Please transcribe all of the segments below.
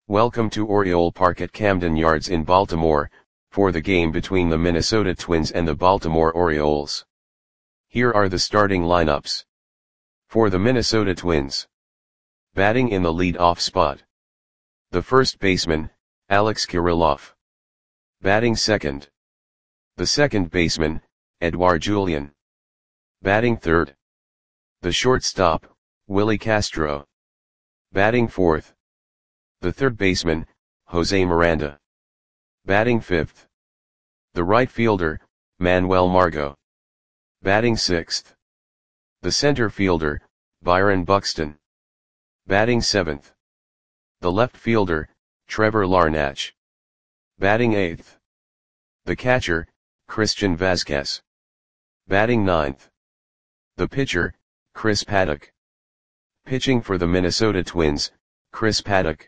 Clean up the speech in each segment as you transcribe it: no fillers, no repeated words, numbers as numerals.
Welcome to Oriole Park at Camden Yards in Baltimore, for the game between the Minnesota Twins and the Baltimore Orioles. Here are the starting lineups. For the Minnesota Twins. Batting in the lead-off spot. The first baseman, Alex Kirilloff. Batting second. The second baseman, Edouard Julien. Batting third. The shortstop, Willie Castro. Batting fourth. The third baseman, Jose Miranda. Batting fifth. The right fielder, Manuel Margot. Batting sixth. The center fielder, Byron Buxton. Batting seventh. The left fielder, Trevor Larnach. Batting eighth. The catcher, Christian Vazquez. Batting ninth. The pitcher, Chris Paddack. Pitching for the Minnesota Twins, Chris Paddack.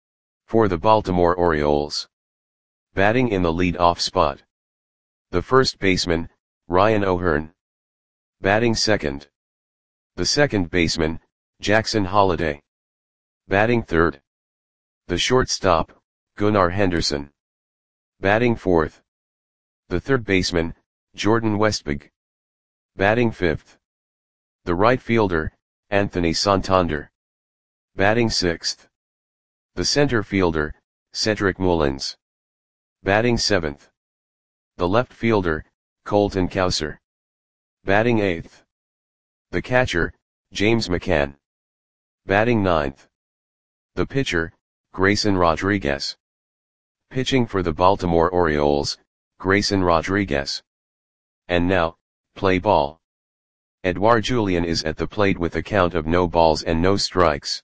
For the Baltimore Orioles. Batting in the lead-off spot. The first baseman, Ryan O'Hearn. Batting second. The second baseman, Jackson Holliday. Batting third. The shortstop, Gunnar Henderson. Batting fourth. The third baseman, Jordan Westburg. Batting fifth. The right fielder, Anthony Santander. Batting sixth. The center fielder, Cedric Mullins. Batting seventh. The left fielder, Colton Cowser. Batting eighth. The catcher, James McCann. Batting ninth. The pitcher, Grayson Rodriguez. Pitching for the Baltimore Orioles, Grayson Rodriguez. And now, play ball. Edouard Julien is at the plate with a count of no balls and no strikes.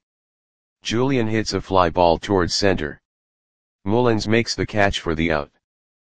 Julien hits a fly ball towards center. Mullins makes the catch for the out.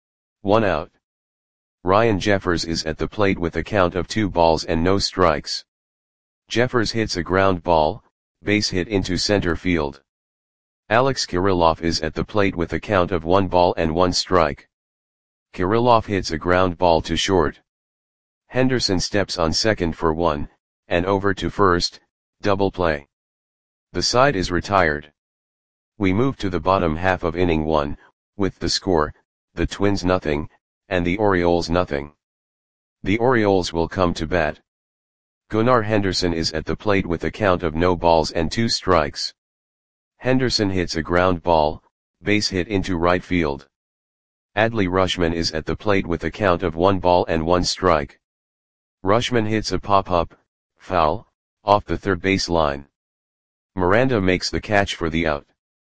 1 out. Ryan Jeffers is at the plate with a count of 2 balls and no strikes. Jeffers hits a ground ball, base hit into center field. Alex Kirilloff is at the plate with a count of 1 ball and 1 strike. Kirilloff hits a ground ball to short. Henderson steps on second for 1, and over to first, double play. The side is retired. We move to the bottom half of inning 1, with the score, the Twins nothing, and the Orioles nothing. The Orioles will come to bat. Gunnar Henderson is at the plate with a count of no balls and 2 strikes. Henderson hits a ground ball, base hit into right field. Adley Rutschman is at the plate with a count of 1 ball and 1 strike. Rutschman hits a pop-up, foul, off the third base line. Miranda makes the catch for the out.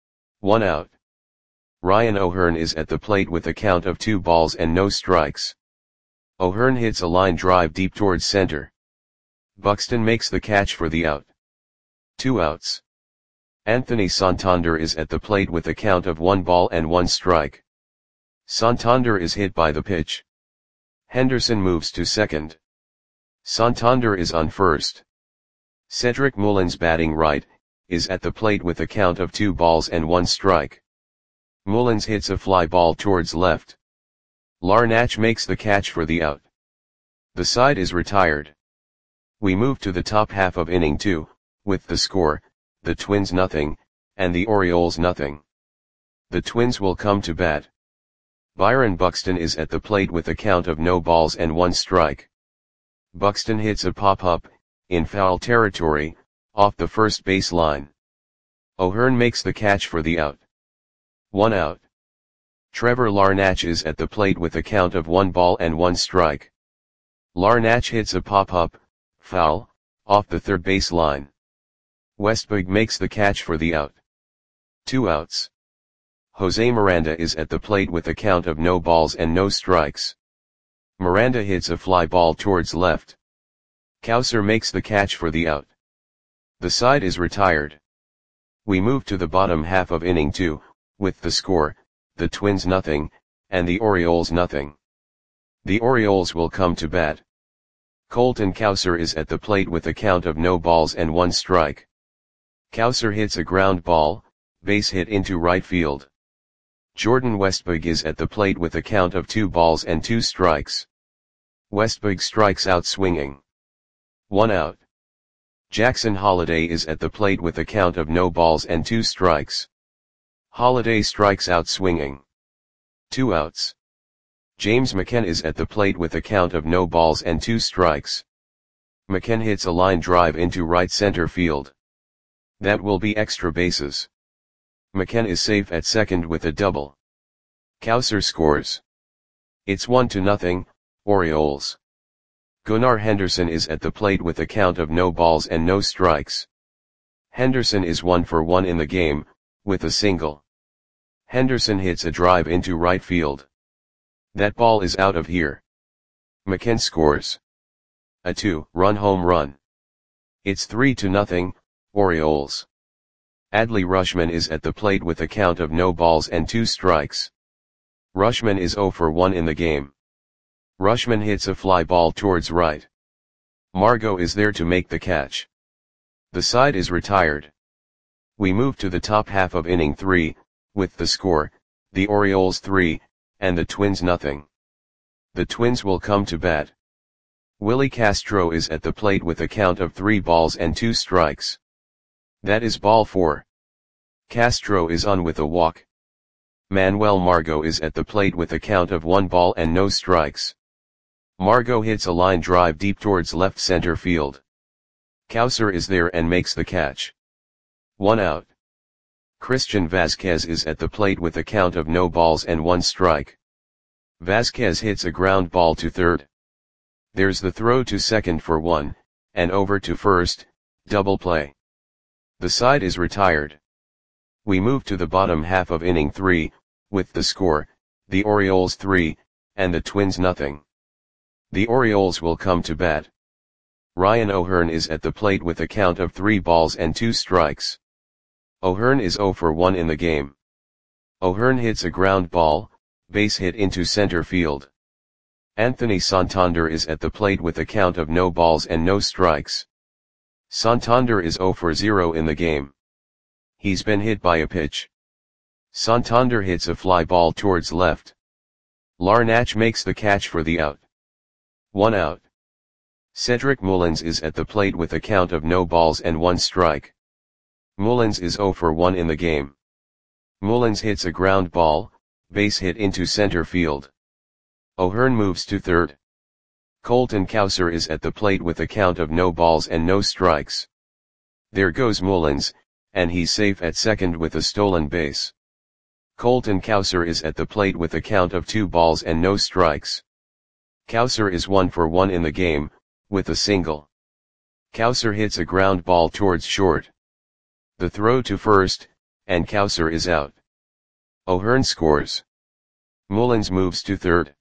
1 out. Ryan O'Hearn is at the plate with a count of 2 balls and no strikes. O'Hearn hits a line drive deep towards center. Buxton makes the catch for the out. 2 outs. Anthony Santander is at the plate with a count of 1 ball and 1 strike. Santander is hit by the pitch. Henderson moves to second. Santander is on first. Cedric Mullins, batting right, is at the plate with a count of 2 balls and 1 strike. Mullins hits a fly ball towards left. Larnach makes the catch for the out. The side is retired. We move to the top half of inning 2, with the score, the Twins nothing, and the Orioles nothing. The Twins will come to bat. Byron Buxton is at the plate with a count of no balls and 1 strike. Buxton hits a pop-up, in foul territory, off the first base line. O'Hearn makes the catch for the out. 1 out. Trevor Larnach is at the plate with a count of 1 ball and 1 strike. Larnach hits a pop-up, foul, off the third base line. Westburg makes the catch for the out. 2 outs. Jose Miranda is at the plate with a count of no balls and no strikes. Miranda hits a fly ball towards left. Cowser makes the catch for the out. The side is retired. We move to the bottom half of inning 2, with the score, the Twins nothing, and the Orioles nothing. The Orioles will come to bat. Colton Cowser is at the plate with a count of no balls and 1 strike. Cowser hits a ground ball, base hit into right field. Jordan Westburg is at the plate with a count of 2 balls and 2 strikes. Westburg strikes out swinging. 1 out. Jackson Holliday is at the plate with a count of no balls and 2 strikes. Holiday strikes out swinging. 2 outs. James McCann is at the plate with a count of no balls and 2 strikes. McCann hits a line drive into right center field. That will be extra bases. McCann is safe at second with a double. Cowser scores. It's 1-0, Orioles. Gunnar Henderson is at the plate with a count of no balls and no strikes. Henderson is 1 for 1 in the game, with a single. Henderson hits a drive into right field. That ball is out of here. McCann scores. A 2-run home run. It's 3-0, Orioles. Adley Rutschman is at the plate with a count of no balls and 2 strikes. Rutschman is 0 for 1 in the game. Rutschman hits a fly ball towards right. Margot is there to make the catch. The side is retired. We move to the top half of inning 3, with the score, the Orioles 3, and the Twins 0. The Twins will come to bat. Willie Castro is at the plate with a count of 3 balls and 2 strikes. That is ball 4. Castro is on with a walk. Manuel Margot is at the plate with a count of 1 ball and no strikes. Margot hits a line drive deep towards left center field. Cowser is there and makes the catch. 1 out. Christian Vazquez is at the plate with a count of no balls and 1 strike. Vazquez hits a ground ball to third. There's the throw to second for 1, and over to first, double play. The side is retired. We move to the bottom half of inning 3, with the score, the Orioles 3, and the Twins 0. The Orioles will come to bat. Ryan O'Hearn is at the plate with a count of 3 balls and 2 strikes. O'Hearn is 0 for 1 in the game. O'Hearn hits a ground ball, base hit into center field. Anthony Santander is at the plate with a count of no balls and no strikes. Santander is 0 for 0 in the game. He's been hit by a pitch. Santander hits a fly ball towards left. Larnach makes the catch for the out. 1 out. Cedric Mullins is at the plate with a count of no balls and 1 strike. Mullins is 0 for 1 in the game. Mullins hits a ground ball, base hit into center field. O'Hearn moves to third. Colton Cowser is at the plate with a count of no balls and no strikes. There goes Mullins, and he's safe at second with a stolen base. Colton Cowser is at the plate with a count of 2 balls and no strikes. Cowser is 1 for 1 in the game, with a single. Cowser hits a ground ball towards short. The throw to first, and Cowser is out. O'Hearn scores. Mullins moves to third.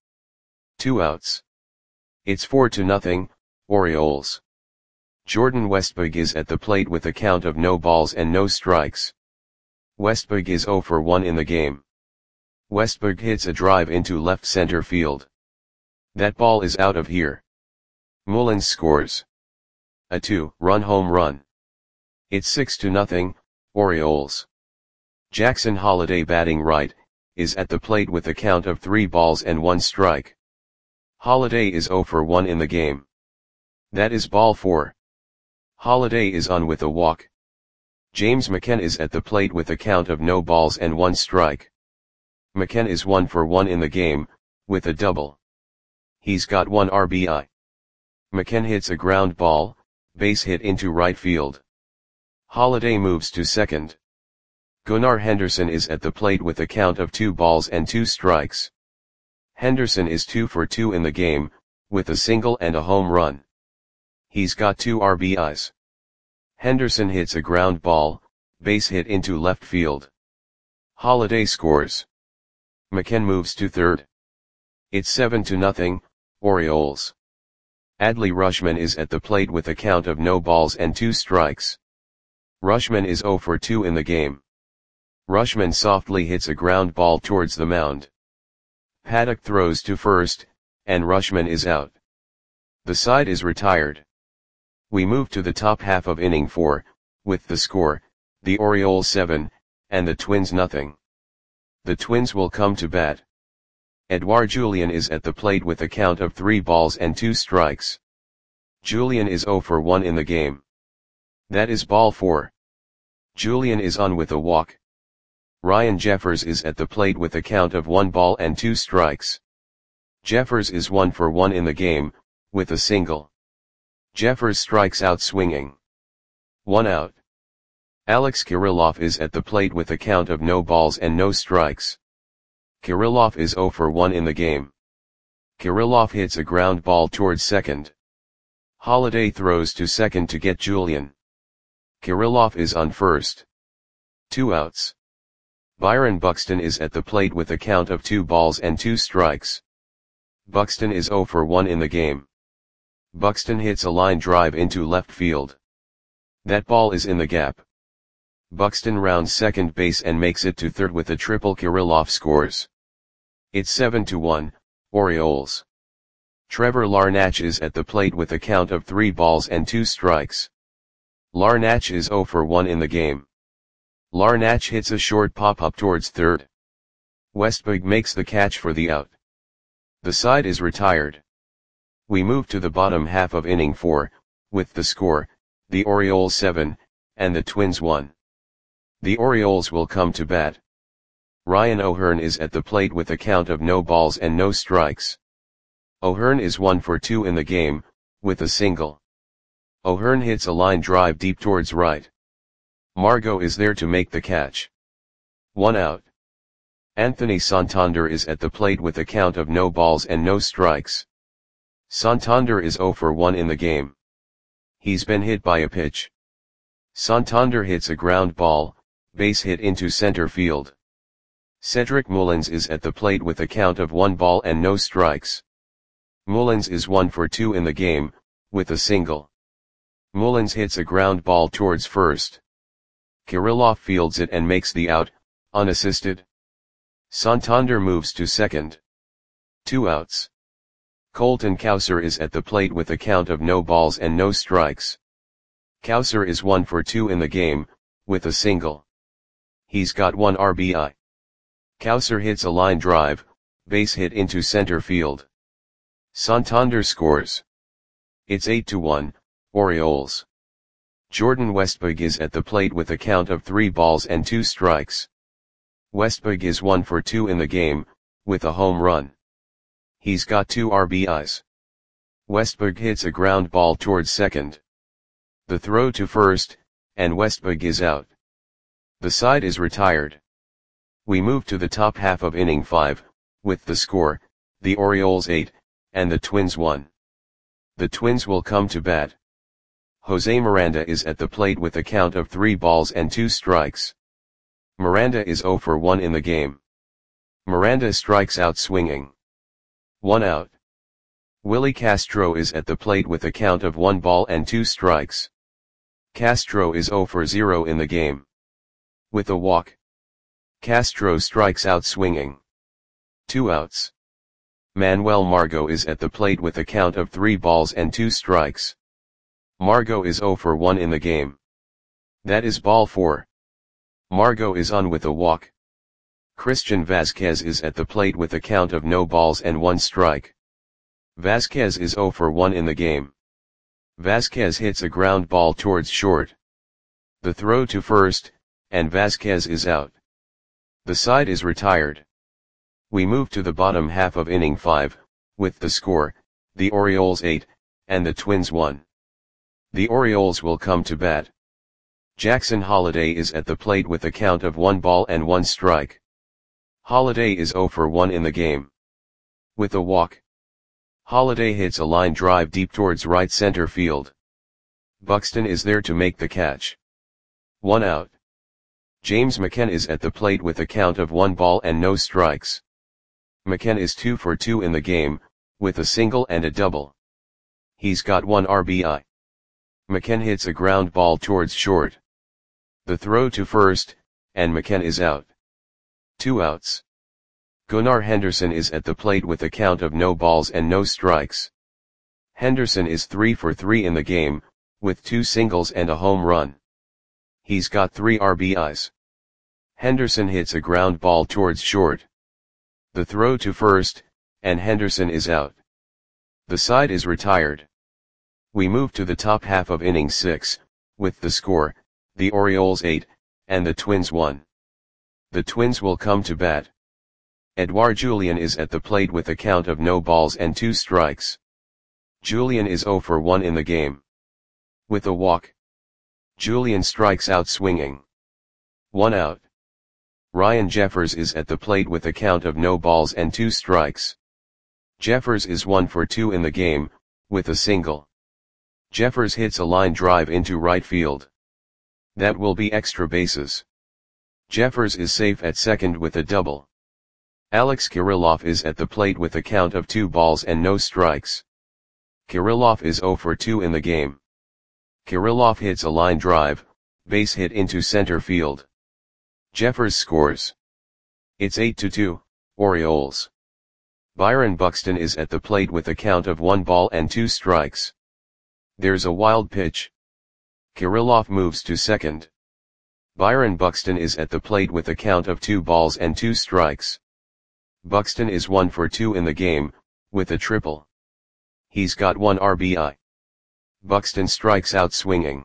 2 outs. It's 4-0, Orioles. Jordan Westburg is at the plate with a count of no balls and no strikes. Westburg is 0 for 1 in the game. Westburg hits a drive into left center field. That ball is out of here. Mullins scores. A 2-run home run. It's 6-0, Orioles. Jackson Holliday, batting right, is at the plate with a count of 3 balls and 1 strike. Holliday is 0 for 1 in the game. That is ball 4. Holliday is on with a walk. James McCann is at the plate with a count of no balls and 1 strike. McCann is 1 for 1 in the game, with a double. He's got 1 RBI. McCann hits a ground ball, base hit into right field. Holliday moves to second. Gunnar Henderson is at the plate with a count of 2 balls and 2 strikes. Henderson is 2 for 2 in the game, with a single and a home run. He's got 2 RBIs. Henderson hits a ground ball, base hit into left field. Holliday scores. McCann moves to third. It's 7-0, Orioles. Adley Rutschman is at the plate with a count of no balls and 2 strikes. Rutschman is 0 for 2 in the game. Rutschman softly hits a ground ball towards the mound. Paddock throws to first, and Rutschman is out. The side is retired. We move to the top half of inning 4, with the score, the Orioles 7, and the Twins 0. The Twins will come to bat. Edouard Julien is at the plate with a count of 3 balls and 2 strikes. Julien is 0 for 1 in the game. That is ball 4. Julien is on with a walk. Ryan Jeffers is at the plate with a count of 1 ball and 2 strikes. Jeffers is 1 for 1 in the game, with a single. Jeffers strikes out swinging. 1 out. Alex Kirilloff is at the plate with a count of no balls and no strikes. Kirilloff is 0 for 1 in the game. Kirilloff hits a ground ball towards second. Holliday throws to second to get Julian. Kirilloff is on first. 2 outs. Byron Buxton is at the plate with a count of 2 balls and 2 strikes. Buxton is 0 for 1 in the game. Buxton hits a line drive into left field. That ball is in the gap. Buxton rounds second base and makes it to third with a triple. Kirilloff scores. It's 7-1, Orioles. Trevor Larnach is at the plate with a count of 3 balls and 2 strikes. Larnach is 0 for 1 in the game. Larnach hits a short pop-up towards third. Westberg makes the catch for the out. The side is retired. We move to the bottom half of inning 4, with the score, the Orioles 7, and the Twins 1. The Orioles will come to bat. Ryan O'Hearn is at the plate with a count of no balls and no strikes. O'Hearn is 1 for 2 in the game, with a single. O'Hearn hits a line drive deep towards right. Margot is there to make the catch. 1 out. Anthony Santander is at the plate with a count of no balls and no strikes. Santander is 0 for 1 in the game. He's been hit by a pitch. Santander hits a ground ball, base hit into center field. Cedric Mullins is at the plate with a count of 1 ball and no strikes. Mullins is 1 for 2 in the game, with a single. Mullins hits a ground ball towards first. Kirilloff fields it and makes the out, unassisted. Santander moves to second. 2 outs. Colton Cowser is at the plate with a count of no balls and no strikes. Cowser is 1 for 2 in the game, with a single. He's got 1 RBI. Cowser hits a line drive, base hit into center field. Santander scores. It's 8-1, Orioles. Jordan Westberg is at the plate with a count of 3 balls and 2 strikes. Westberg is 1 for 2 in the game, with a home run. He's got 2 RBIs. Westberg hits a ground ball towards second. The throw to first, and Westberg is out. The side is retired. We move to the top half of inning 5, with the score, the Orioles 8, and the Twins 1. The Twins will come to bat. Jose Miranda is at the plate with a count of 3 balls and 2 strikes. Miranda is 0 for 1 in the game. Miranda strikes out swinging. 1 out. Willie Castro is at the plate with a count of 1 ball and 2 strikes. Castro is 0 for 0 in the game. With a walk. Castro strikes out swinging. 2 outs. Manuel Margot is at the plate with a count of 3 balls and 2 strikes. Margot is 0 for 1 in the game. That is ball 4. Margot is on with a walk. Christian Vasquez is at the plate with a count of no balls and 1 strike. Vasquez is 0 for 1 in the game. Vasquez hits a ground ball towards short. The throw to first, and Vasquez is out. The side is retired. We move to the bottom half of inning 5, with the score, the Orioles 8, and the Twins 1. The Orioles will come to bat. Jackson Holliday is at the plate with a count of 1 ball and 1 strike. Holliday is 0 for 1 in the game. With a walk. Holliday hits a line drive deep towards right center field. Buxton is there to make the catch. 1 out. James McCann is at the plate with a count of 1 ball and no strikes. McCann is 2 for 2 in the game, with a single and a double. He's got 1 RBI. McCann hits a ground ball towards short. The throw to first, and McCann is out. 2 outs. Gunnar Henderson is at the plate with a count of no balls and no strikes. Henderson is 3 for 3 in the game, with 2 singles and a home run. He's got 3 RBIs. Henderson hits a ground ball towards short. The throw to first, and Henderson is out. The side is retired. We move to the top half of inning 6, with the score, the Orioles 8, and the Twins 1. The Twins will come to bat. Edouard Julien is at the plate with a count of no balls and 2 strikes. Julien is 0 for 1 in the game. With a walk, Julien strikes out swinging. 1 out. Ryan Jeffers is at the plate with a count of no balls and 2 strikes. Jeffers is 1 for 2 in the game, with a single. Jeffers hits a line drive into right field. That will be extra bases. Jeffers is safe at second with a double. Alex Kirilloff is at the plate with a count of 2 balls and no strikes. Kirilloff is 0 for 2 in the game. Kirilloff hits a line drive, base hit into center field. Jeffers scores. It's 8-2, Orioles. Byron Buxton is at the plate with a count of 1 ball and 2 strikes. There's a wild pitch. Kirilloff moves to second. Byron Buxton is at the plate with a count of 2 balls and 2 strikes. Buxton is 1 for 2 in the game, with a triple. He's got 1 RBI. Buxton strikes out swinging.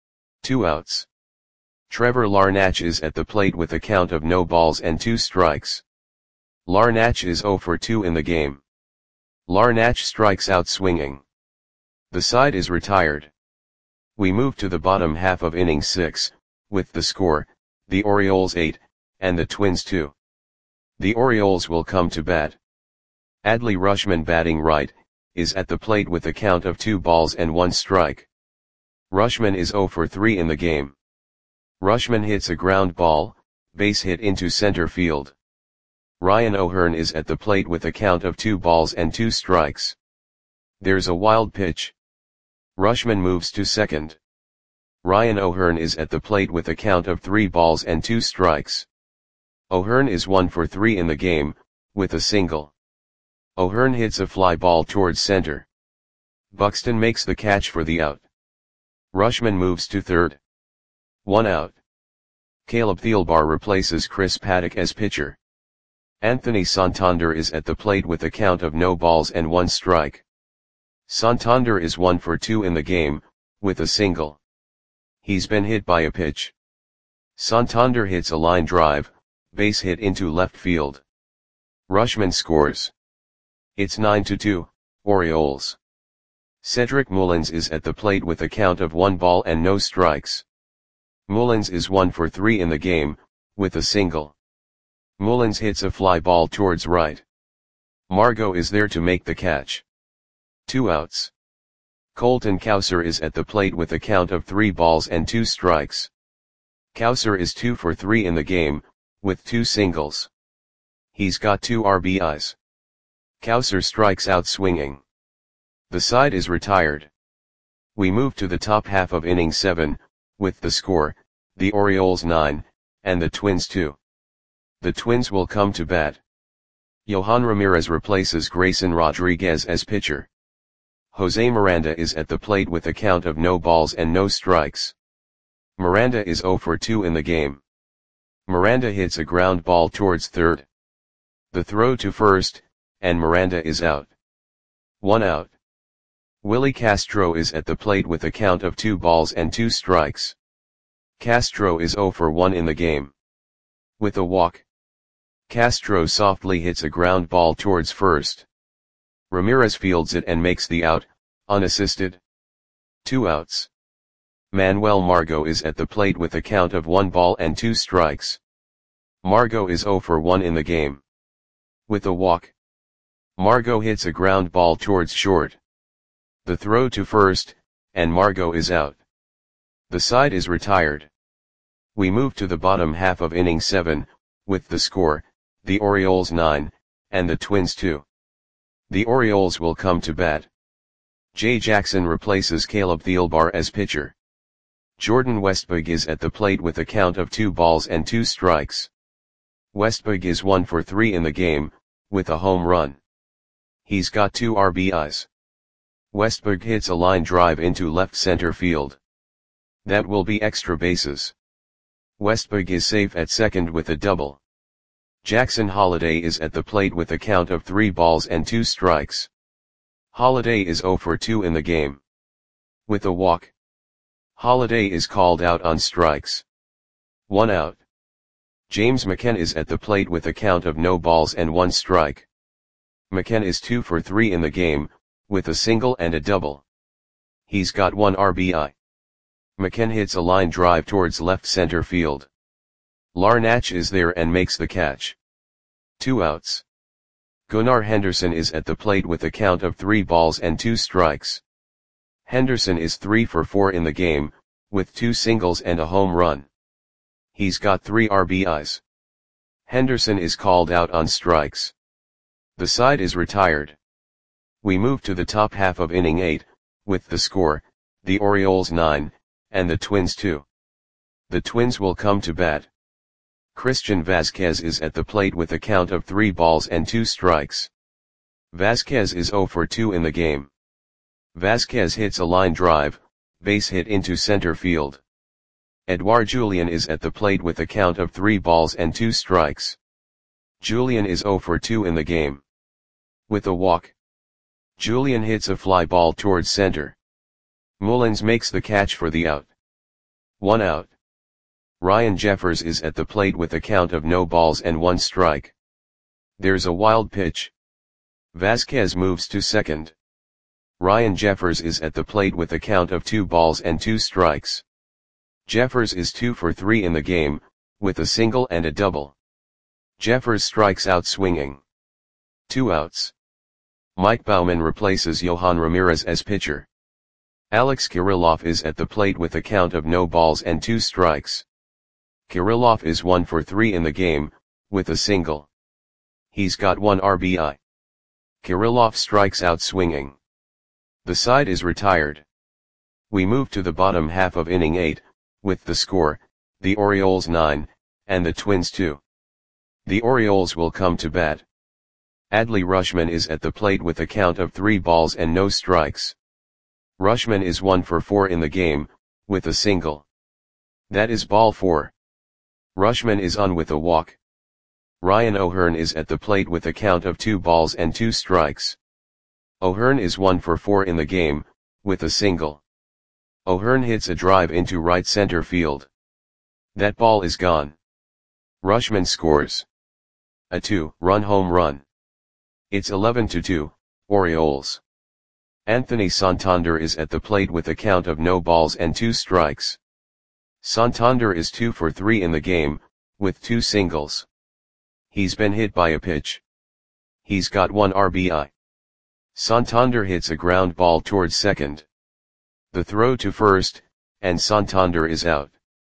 2 outs. Trevor Larnach is at the plate with a count of no balls and 2 strikes. Larnach is 0 for 2 in the game. Larnach strikes out swinging. The side is retired. We move to the bottom half of inning 6, with the score, the Orioles 8, and the Twins 2. The Orioles will come to bat. Adley Rutschman, batting right, is at the plate with a count of 2 balls and 1 strike. Rutschman is 0 for 3 in the game. Rutschman hits a ground ball, base hit into center field. Ryan O'Hearn is at the plate with a count of 2 balls and 2 strikes. There's a wild pitch. Rutschman moves to second. Ryan O'Hearn is at the plate with a count of 3 balls and 2 strikes. O'Hearn is 1 for 3 in the game, with a single. O'Hearn hits a fly ball towards center. Buxton makes the catch for the out. Rutschman moves to third. 1 out. Caleb Thielbar replaces Chris Paddock as pitcher. Anthony Santander is at the plate with a count of no balls and 1 strike. Santander is 1 for 2 in the game, with a single. He's been hit by a pitch. Santander hits a line drive, base hit into left field. Rutschman scores. It's 9-2, Orioles. Cedric Mullins is at the plate with a count of 1 ball and no strikes. Mullins is 1 for 3 in the game, with a single. Mullins hits a fly ball towards right. Margot is there to make the catch. 2 outs. Colton Cowser is at the plate with a count of 3 balls and 2 strikes. Cowser is 2 for 3 in the game, with 2 singles. He's got 2 RBIs. Cowser strikes out swinging. The side is retired. We move to the top half of inning 7, with the score, the Orioles 9, and the Twins 2. The Twins will come to bat. Yohan Ramirez replaces Grayson Rodriguez as pitcher. Jose Miranda is at the plate with a count of no balls and no strikes. Miranda is 0 for 2 in the game. Miranda hits a ground ball towards third. The throw to first, and Miranda is out. 1 out. Willie Castro is at the plate with a count of 2 balls and 2 strikes. Castro is 0 for 1 in the game. With a walk, Castro softly hits a ground ball towards first. Ramirez fields it and makes the out, unassisted. 2 outs. Manuel Margot is at the plate with a count of 1 ball and 2 strikes. Margot is 0 for 1 in the game. With a walk, Margot hits a ground ball towards short. The throw to first, and Margot is out. The side is retired. We move to the bottom half of inning 7, with the score, the Orioles 9, and the Twins 2. The Orioles will come to bat. Jay Jackson replaces Caleb Thielbar as pitcher. Jordan Westburg is at the plate with a count of 2 balls and 2 strikes. Westburg is 1 for 3 in the game, with a home run. He's got 2 RBIs. Westburg hits a line drive into left center field. That will be extra bases. Westburg is safe at second with a double. Jackson Holliday is at the plate with a count of 3 balls and 2 strikes. Holliday is 0 for 2 in the game. With a walk, Holliday is called out on strikes. 1 out. James McKen is at the plate with a count of no balls and 1 strike. McKen is 2 for 3 in the game, with a single and a double. He's got 1 RBI. McKen hits a line drive towards left center field. Larnach is there and makes the catch. 2 outs. Gunnar Henderson is at the plate with a count of 3 balls and 2 strikes. Henderson is 3 for 4 in the game, with 2 singles and a home run. He's got 3 RBIs. Henderson is called out on strikes. The side is retired. We move to the top half of inning 8, with the score, the Orioles 9, and the Twins 2. The Twins will come to bat. Christian Vazquez is at the plate with a count of 3 balls and 2 strikes. Vazquez is 0 for 2 in the game. Vazquez hits a line drive, base hit into center field. Edouard Julien is at the plate with a count of 3 balls and 2 strikes. Julien is 0 for 2 in the game. With a walk, Julien hits a fly ball towards center. Mullins makes the catch for the out. 1 out. Ryan Jeffers is at the plate with a count of no balls and 1 strike. There's a wild pitch. Vazquez moves to second. Ryan Jeffers is at the plate with a count of 2 balls and 2 strikes. Jeffers is 2 for 3 in the game, with a single and a double. Jeffers strikes out swinging. 2 outs. Mike Baumann replaces Johan Ramirez as pitcher. Alex Kirilloff is at the plate with a count of no balls and 2 strikes. Kirilloff is 1 for 3 in the game, with a single. He's got 1 RBI. Kirilloff strikes out swinging. The side is retired. We move to the bottom half of inning 8, with the score, the Orioles 9, and the Twins 2. The Orioles will come to bat. Adley Rutschman is at the plate with a count of 3 balls and no strikes. Rutschman is 1 for 4 in the game, with a single. That is ball 4. Rutschman is on with a walk. Ryan O'Hearn is at the plate with a count of 2 balls and 2 strikes. O'Hearn is 1 for 4 in the game, with a single. O'Hearn hits a drive into right center field. That ball is gone. Rutschman scores a 2-run home run. It's 11-2, Orioles. Anthony Santander is at the plate with a count of no balls and 2 strikes. Santander is 2 for 3 in the game, with 2 singles. He's been hit by a pitch. He's got 1 RBI. Santander hits a ground ball towards second. The throw to first, and Santander is out.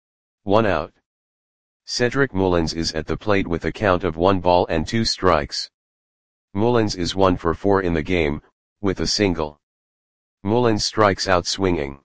1 out. Cedric Mullins is at the plate with a count of 1 ball and 2 strikes. Mullins is 1 for 4 in the game, with a single. Mullins strikes out swinging.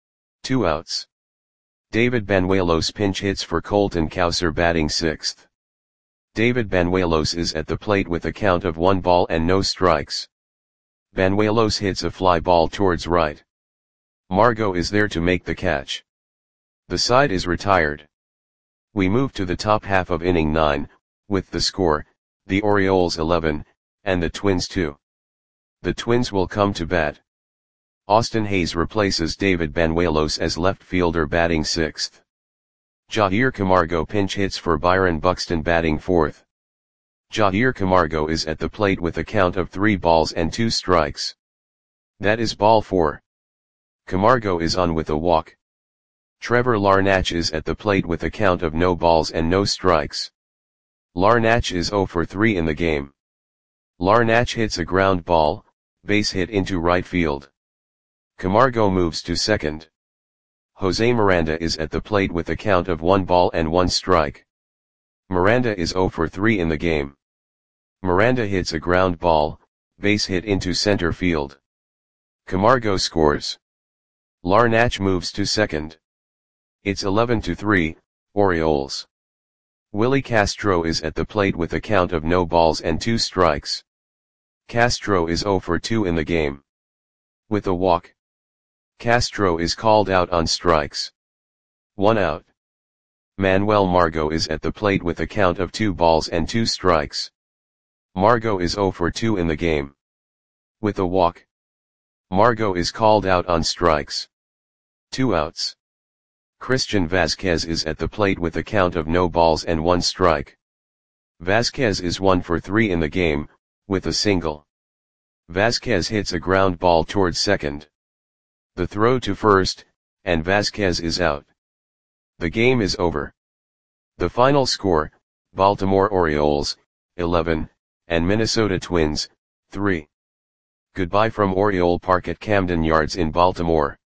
2 outs. David Banuelos pinch hits for Colton Cowser batting 6th. David Banuelos is at the plate with a count of 1 ball and no strikes. Banuelos hits a fly ball towards right. Margot is there to make the catch. The side is retired. We move to the top half of inning 9, with the score, the Orioles 11, and the Twins 2. The Twins will come to bat. Austin Hayes replaces David Banuelos as left fielder batting 6th. Jair Camargo pinch hits for Byron Buxton batting 4th. Jair Camargo is at the plate with a count of 3 balls and 2 strikes. That is ball 4. Camargo is on with a walk. Trevor Larnach is at the plate with a count of no balls and no strikes. Larnach is 0 for 3 in the game. Larnach hits a ground ball, base hit into right field. Camargo moves to second. Jose Miranda is at the plate with a count of 1 ball and 1 strike. Miranda is 0 for 3 in the game. Miranda hits a ground ball, base hit into center field. Camargo scores. Larnach moves to second. It's 11-3, Orioles. Willie Castro is at the plate with a count of no balls and 2 strikes. Castro is 0 for 2 in the game. With a walk, Castro is called out on strikes. 1 out. Manuel Margot is at the plate with a count of 2 balls and 2 strikes. Margot is 0 for 2 in the game. With a walk, Margot is called out on strikes. 2 outs. Christian Vazquez is at the plate with a count of no balls and 1 strike. Vazquez is 1 for 3 in the game, with a single. Vazquez hits a ground ball towards second. The throw to first, and Vazquez is out. The game is over. The final score, Baltimore Orioles, 11, and Minnesota Twins, 3. Goodbye from Oriole Park at Camden Yards in Baltimore.